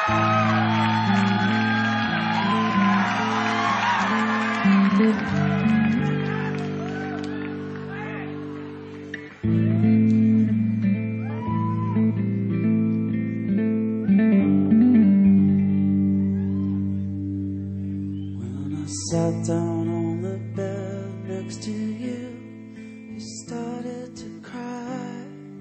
Sat down on the bed next to you, you started to cry.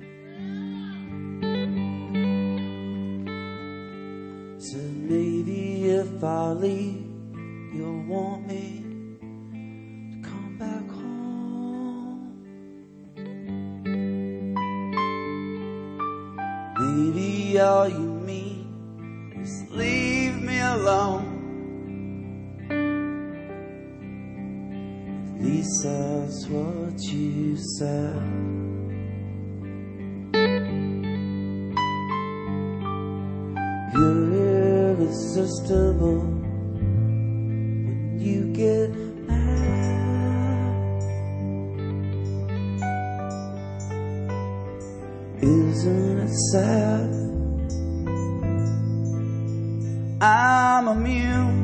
Said maybe if I leave, you'll want me to come back home. Maybe all you mean is leave me alone. At least that's what you said. You're irresistible when you get mad. Isn't it sad? I'm immune.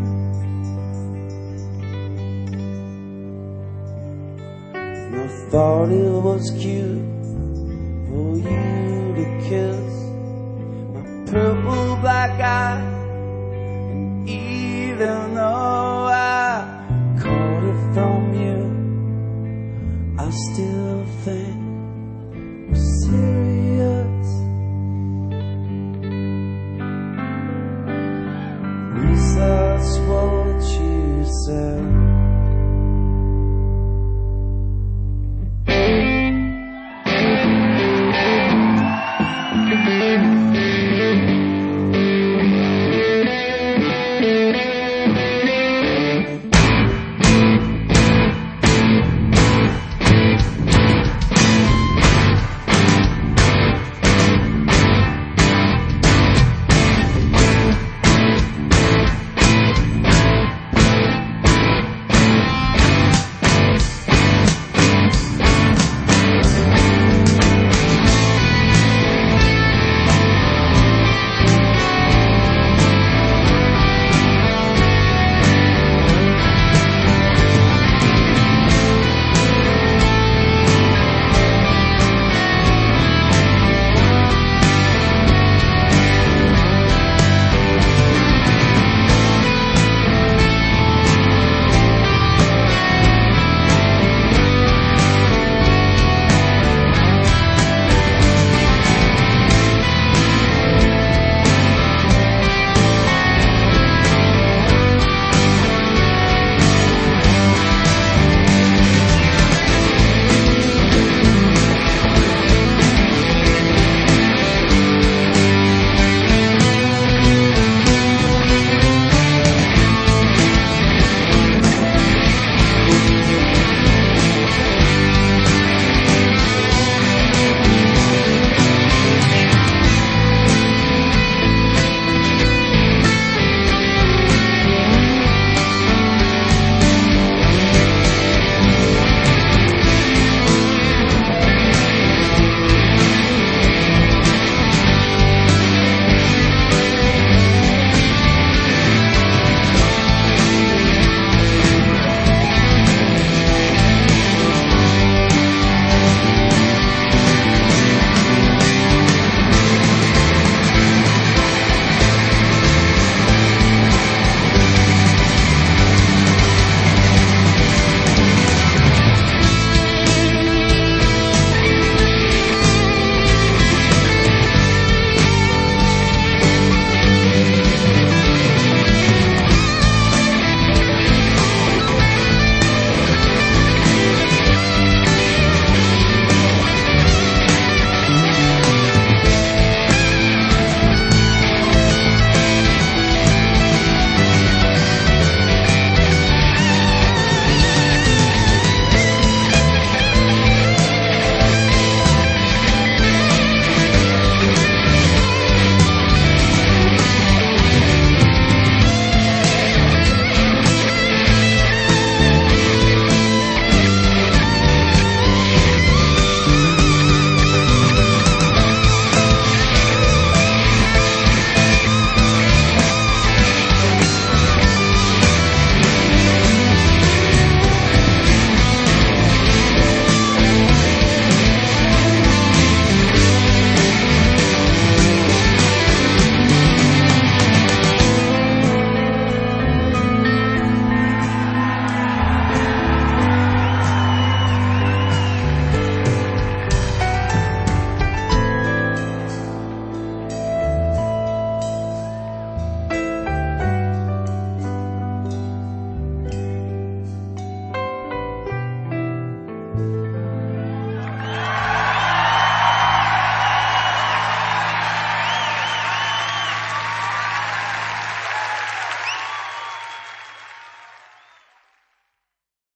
I thought it was cute for you to kiss my purple black eye.